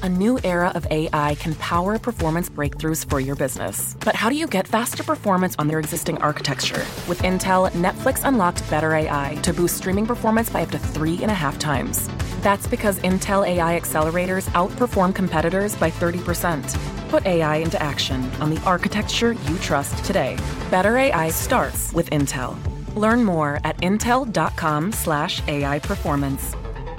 A new era of AI can power performance breakthroughs for your business. But how do you get faster performance on their existing architecture? With Intel, Netflix unlocked Better AI to boost streaming performance by up to 3.5 times. That's because Intel AI accelerators outperform competitors by 30%. Put AI into action on the architecture you trust today. Better AI starts with Intel. Learn more at intel.com/AI performance.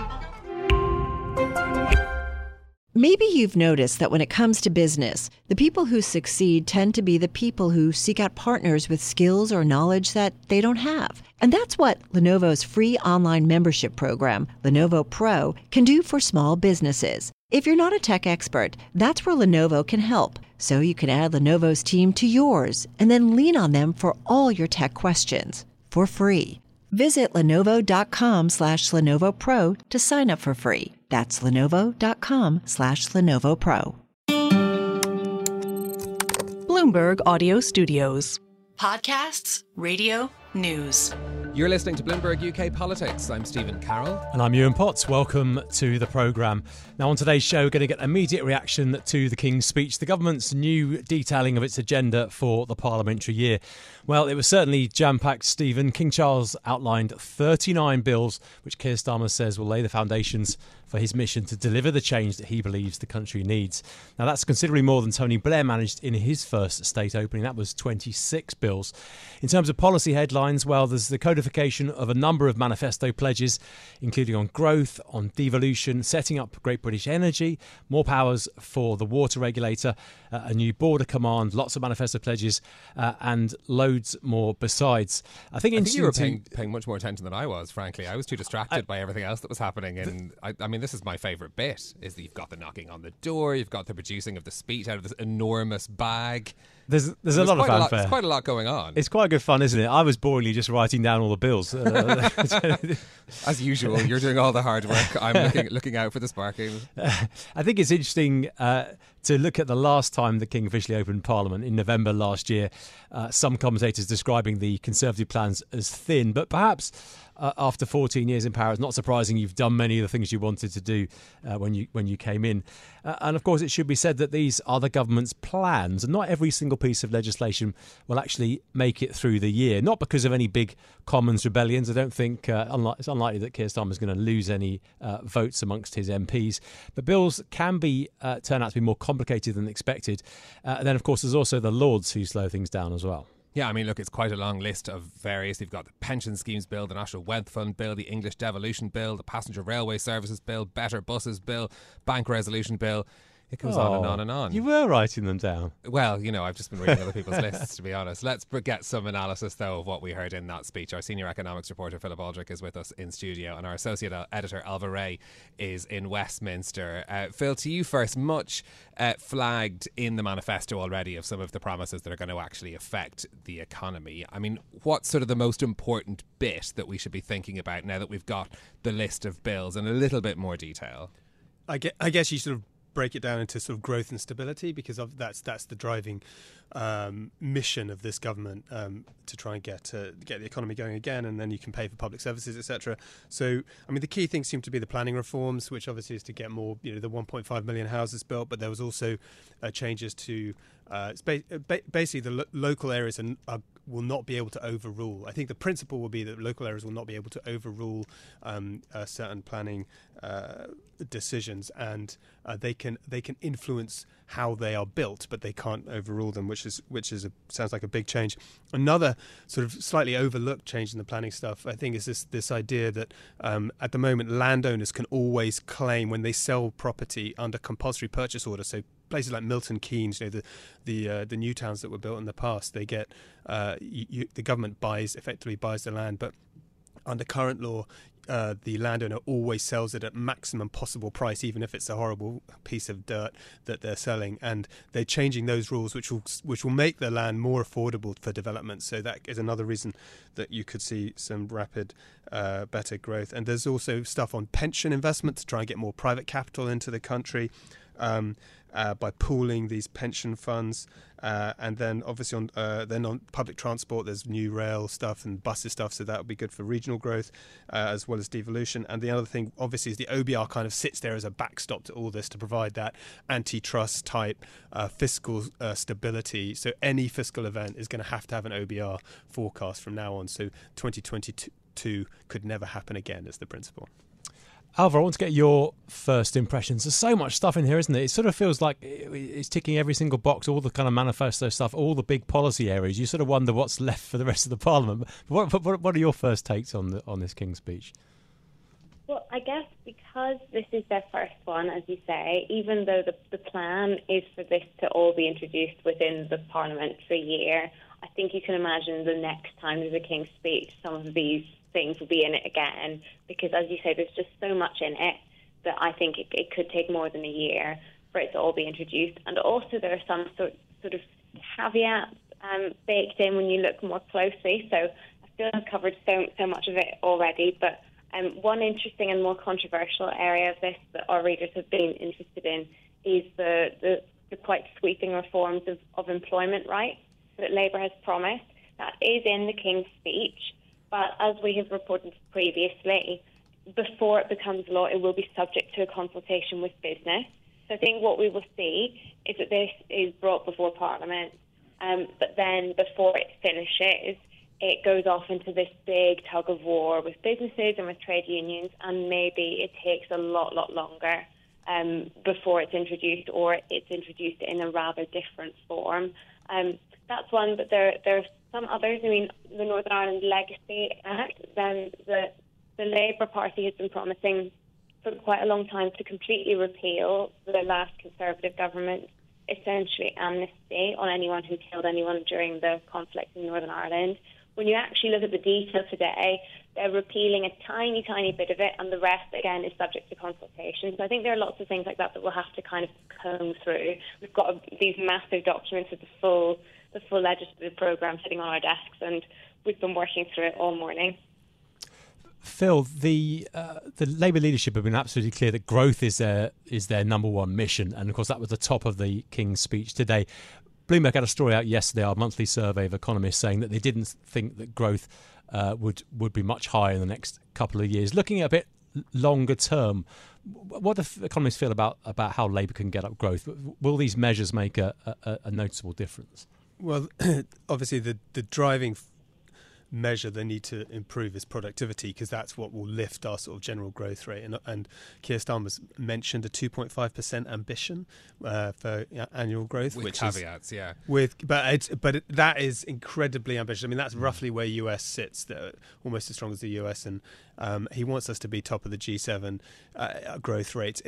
Maybe you've noticed that when it comes to business, the people who succeed tend to be the people who seek out partners with skills or knowledge that they don't have. And that's what Lenovo's free online membership program, Lenovo Pro, can do for small businesses. If you're not a tech expert, that's where Lenovo can help. So you can add Lenovo's team to yours and then lean on them for all your tech questions for free. Visit Lenovo.com/Lenovo Pro to sign up for free. That's Lenovo.com/Lenovo Pro. Bloomberg Audio Studios. Podcasts, radio, news. You're listening to Bloomberg UK Politics. I'm Stephen Carroll. And I'm Ewan Potts. Welcome to the programme. Now, on today's show, we're going to get immediate reaction to the King's speech, the government's new detailing of its agenda for the parliamentary year. Well, it was certainly jam-packed, Stephen. King Charles outlined 39 bills, which Keir Starmer says will lay the foundations for his mission to deliver the change that he believes the country needs. Now, that's considerably more than Tony Blair managed in his first state opening. That was 26 bills. In terms of policy headlines, well, there's the codification of a number of manifesto pledges, including on growth, on devolution, setting up Great British Energy, more powers for the water regulator, a new border command, lots of manifesto pledges, and loads more besides. I think you were paying much more attention than I was, frankly. I was too distracted by everything else that was happening. And I mean, this is my favourite bit, is that you've got the knocking on the door, you've got the producing of the speech out of this enormous bag. There's a lot of fanfare. There's quite a lot going on. It's quite good fun, isn't it? I was boringly just writing down all the bills. As usual, you're doing all the hard work. I'm looking out for the sparking. I think it's interesting to look at the last time the King officially opened Parliament in November last year. Some commentators describing the Conservative plans as thin, but perhaps after 14 years in power, it's not surprising you've done many of the things you wanted to do when you came in. And of course, it should be said that these are the government's plans, and not every single piece of legislation will actually make it through the year. Not because of any big Commons rebellions. I don't think it's unlikely that Keir Starmer is going to lose any votes amongst his MPs. But bills can turn out to be more complicated than expected. And then, of course, there's also the Lords who slow things down as well. Yeah, I mean, look, it's quite a long list of various. You've got the Pension Schemes Bill, the National Wealth Fund Bill, the English Devolution Bill, the Passenger Railway Services Bill, Better Buses Bill, Bank Resolution Bill. It goes on and on and on. You were writing them down. Well, I've just been reading other people's lists, to be honest. Let's get some analysis, though, of what we heard in that speech. Our senior economics reporter, Philip Aldrich, is with us in studio, and our associate editor, Alva Ray, is in Westminster. Phil, to you first. Much flagged in the manifesto already of some of the promises that are going to actually affect the economy. I mean, what's sort of the most important bit that we should be thinking about now that we've got the list of bills in a little bit more detail? I guess you sort of break it down into sort of growth and stability, because that's the driving mission of this government, to try and get the economy going again, and then you can pay for public services, etc. So, I mean, the key things seem to be the planning reforms, which obviously is to get more, the 1.5 million houses built, but there was also changes to basically the local areas will not be able to overrule. I think the principle will be that local areas will not be able to overrule certain planning decisions, and they can influence how they are built, but they can't overrule them, which sounds like a big change. Another sort of slightly overlooked change in the planning stuff, I think, is this idea that at the moment landowners can always claim when they sell property under compulsory purchase order. So places like Milton Keynes, the new towns that were built in the past, they get the government effectively buys the land, but under current law, the landowner always sells it at maximum possible price, even if it's a horrible piece of dirt that they're selling. And they're changing those rules, which will make the land more affordable for development. So that is another reason that you could see some rapid, better growth. And there's also stuff on pension investment to try and get more private capital into the country. by pooling these pension funds, and then obviously on public transport there's new rail stuff and buses stuff, so that would be good for regional growth as well as devolution. And the other thing obviously is the OBR kind of sits there as a backstop to all this to provide that antitrust type fiscal stability. So any fiscal event is going to have an OBR forecast from now on. So 2022 could never happen again is the principle. Alva, I want to get your first impressions. There's so much stuff in here, isn't it? It sort of feels like it's ticking every single box, all the kind of manifesto stuff, all the big policy areas. You sort of wonder what's left for the rest of the Parliament. But what are your first takes on this King's Speech? Well, I guess because this is their first one, as you say, even though the plan is for this to all be introduced within the parliamentary year, I think you can imagine the next time there's a King's Speech, some of these things will be in it again, because as you say, there's just so much in it that I think it could take more than a year for it to all be introduced. And also there are some sort of caveats baked in when you look more closely. So I feel I've covered so much of it already, but one interesting and more controversial area of this that our readers have been interested in is the quite sweeping reforms of employment rights that Labour has promised. That is in the King's Speech. But as we have reported previously, before it becomes law, it will be subject to a consultation with business. So I think what we will see is that this is brought before Parliament, but then before it finishes, it goes off into this big tug of war with businesses and with trade unions, and maybe it takes a lot longer before it's introduced, or it's introduced in a rather different form. That's one, but there are some others. I mean, the Northern Ireland Legacy Act, then the Labour Party has been promising for quite a long time to completely repeal the last Conservative government, essentially amnesty on anyone who killed anyone during the conflict in Northern Ireland. When you actually look at the detail today, they're repealing a tiny bit of it, and the rest, again, is subject to consultation. So I think there are lots of things like that we'll have to kind of comb through. We've got these massive documents with the full legislative programme sitting on our desks, and we've been working through it all morning. Phil, the Labour leadership have been absolutely clear that growth is their number one mission, and of course that was the top of the King's Speech today. Bloomberg had a story out yesterday, our monthly survey of economists, saying that they didn't think that growth would be much higher in the next couple of years. Looking at a bit longer term, what do economists feel about how Labour can get up growth? Will these measures make a noticeable difference? Well, obviously the driving measure they need to improve is productivity, because that's what will lift our sort of general growth rate. And Keir Starmer's mentioned a 2.5% ambition for annual growth, with which caveats, is, but that is incredibly ambitious. I mean, that's roughly where US sits, almost as strong as the US, and he wants us to be top of the G7 growth rates.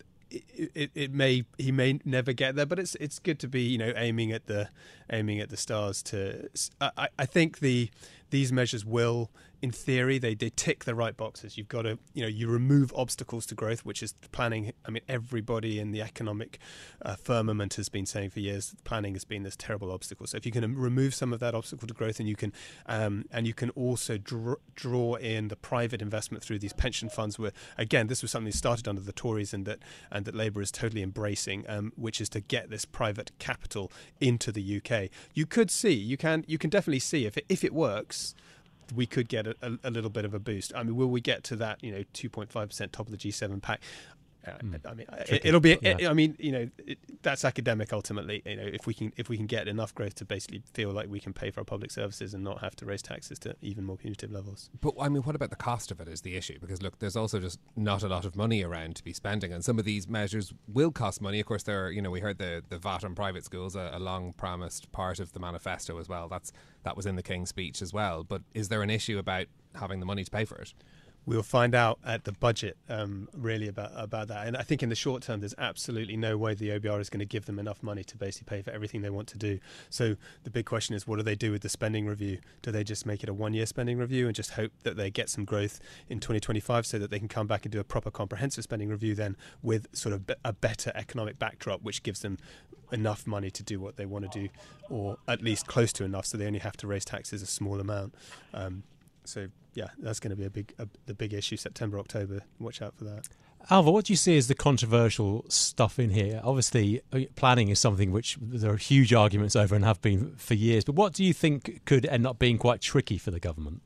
He may never get there, but it's good to be aiming at the stars. I think these measures will, in theory, they tick the right boxes. You've got to you remove obstacles to growth, which is planning. I mean, everybody in the economic firmament has been saying for years that planning has been this terrible obstacle. So if you can remove some of that obstacle to growth, and you can also draw in the private investment through these pension funds, where again this was something that started under the Tories and that Labour is totally embracing, which is to get this private capital into the UK. You can definitely see if it works, we could get a little bit of a boost. I mean, will we get to that 2.5% top of the G7 pack? I mean, it'll be. I mean, that's academic ultimately. If we can get enough growth to basically feel like we can pay for our public services and not have to raise taxes to even more punitive levels. But I mean, what about the cost of it is the issue? Because look, there's also just not a lot of money around to be spending, and some of these measures will cost money. Of course, there are, we heard the VAT on private schools, a long promised part of the manifesto as well. That was in the King's Speech as well. But is there an issue about having the money to pay for it? We'll find out at the budget really about that. And I think in the short term, there's absolutely no way the OBR is going to give them enough money to basically pay for everything they want to do. So the big question is, what do they do with the spending review? Do they just make it a one-year spending review and just hope that they get some growth in 2025 so that they can come back and do a proper comprehensive spending review then with sort of a better economic backdrop, which gives them enough money to do what they want to do, or at least close to enough, so they only have to raise taxes a small amount. So yeah, that's going to be the big issue, September, October. Watch out for that. Ailbhe, what do you see as the controversial stuff in here? Obviously, planning is something which there are huge arguments over and have been for years. But what do you think could end up being quite tricky for the government?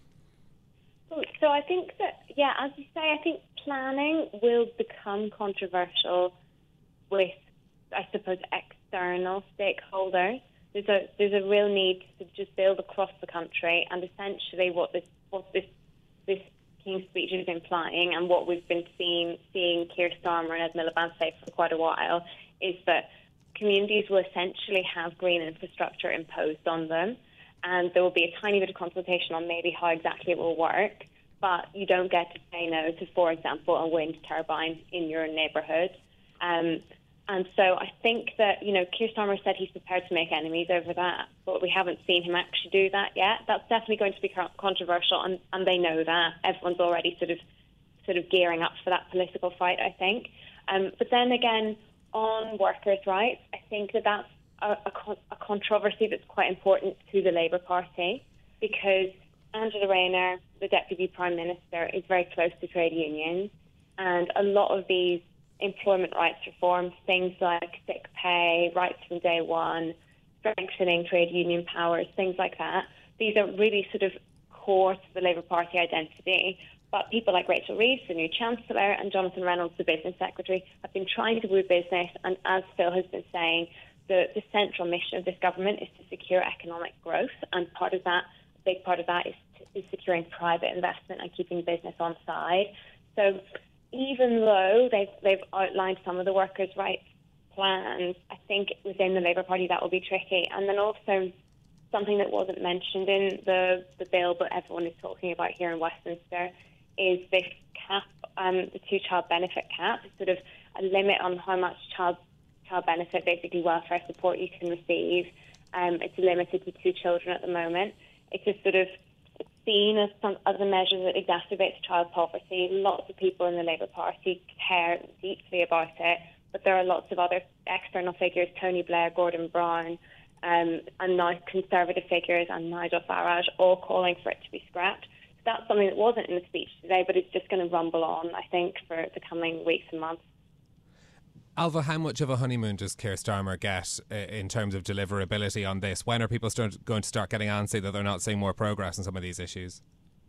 So I think that, as you say, I think planning will become controversial with, I suppose, external stakeholders. There's a real need to just build across the country, and essentially what this King's Speech is implying, and what we've been seeing Keir Starmer and Ed Miliband say for quite a while, is that communities will essentially have green infrastructure imposed on them, and there will be a tiny bit of consultation on maybe how exactly it will work, but you don't get to say no to, for example, a wind turbine in your neighbourhood. And so I think that, Keir Starmer said he's prepared to make enemies over that, but we haven't seen him actually do that yet. That's definitely going to be controversial, and they know that. Everyone's already sort of gearing up for that political fight, I think. But then again, on workers' rights, I think that that's a controversy that's quite important to the Labour Party, because Angela Rayner, the Deputy Prime Minister, is very close to trade unions, and a lot of these employment rights reforms, things like sick pay, rights from day one, strengthening trade union powers, things like that, these are really sort of core to the Labour Party identity. But people like Rachel Reeves, the new Chancellor, and Jonathan Reynolds, the Business Secretary, have been trying to woo business, and as Phil has been saying, the central mission of this government is to secure economic growth, and a big part of that is securing private investment and keeping business on side. So even though they've outlined some of the workers' rights plans, I think within the Labour Party that will be tricky. And then also something that wasn't mentioned in the bill, but everyone is talking about here in Westminster, is this cap, the two-child benefit cap, sort of a limit on how much child benefit, basically welfare support, you can receive. It's limited to 2 children at the moment. It's just sort of seen as a measure that exacerbates child poverty. Lots of people in the Labour Party care deeply about it, but there are lots of other external figures, Tony Blair, Gordon Brown, and now Conservative figures and Nigel Farage, all calling for it to be scrapped. So that's something that wasn't in the speech today, but it's just going to rumble on, I think, for the coming weeks and months. Ailbhe, how much of a honeymoon does Keir Starmer get in terms of deliverability on this? When are people going to start getting antsy that they're not seeing more progress on some of these issues?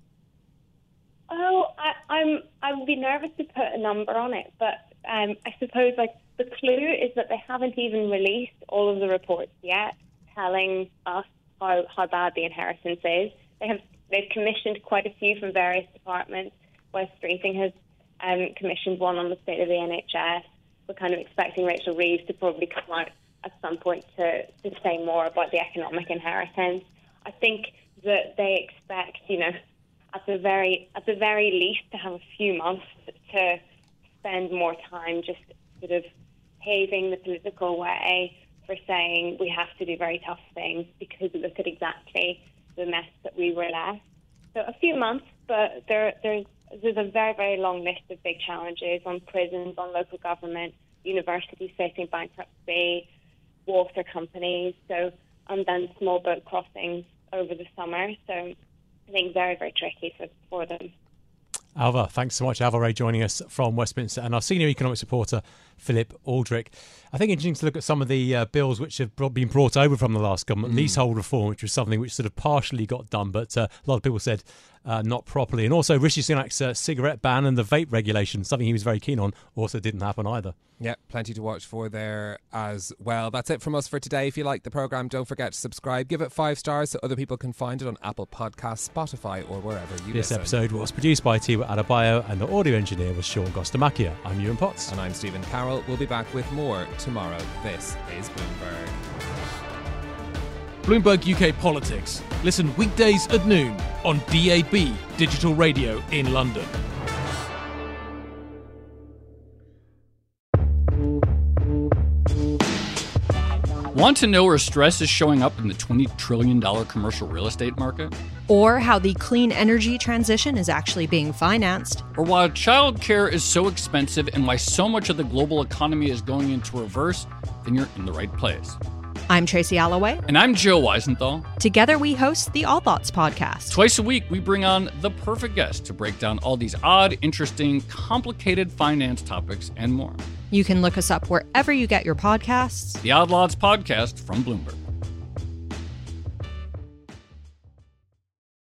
Oh, I would be nervous to put a number on it, but I suppose the clue is that they haven't even released all of the reports yet, telling us how bad the inheritance is. They've commissioned quite a few from various departments. Wes Streeting has commissioned one on the state of the NHS. We're kind of expecting Rachel Reeves to probably come out at some point to say more about the economic inheritance. I think that they expect, at the very least, to have a few months to spend more time just sort of paving the political way for saying we have to do very tough things because look at exactly the mess that we were left. So a few months, but there's a very, very long list of big challenges on prisons, on local government, universities facing bankruptcy, water companies, and then small boat crossings over the summer. So I think very, very tricky for them. Ailbhe, thanks so much. Ailbhe Rea joining us from Westminster, and our senior economics reporter, Philip Aldrick. I think it's interesting to look at some of the bills which have been brought over from the last government. Leasehold reform, which was something which sort of partially got done, but a lot of people said not properly. And also Rishi Sunak's cigarette ban and the vape regulation, something he was very keen on, also didn't happen either. Yeah, plenty to watch for there as well. That's it from us for today. If you like the programme, don't forget to subscribe. Give it 5 stars so other people can find it on Apple Podcasts, Spotify or wherever you listen. This episode was produced by Tiwa Adebayo and the audio engineer was Sean Gostamakia. I'm Ewan Potts. And I'm Stephen Carroll. We'll be back with more tomorrow. This is Bloomberg. Bloomberg UK Politics. Listen weekdays at noon on DAB Digital Radio in London. Want to know where stress is showing up in the $20 trillion commercial real estate market? Or how the clean energy transition is actually being financed? Or why childcare is so expensive and why so much of the global economy is going into reverse? Then you're in the right place. I'm Tracy Alloway. And I'm Joe Weisenthal. Together we host the All Thoughts podcast. Twice a week, we bring on the perfect guest to break down all these odd, interesting, complicated finance topics and more. You can look us up wherever you get your podcasts. The Odd Lots podcast from Bloomberg.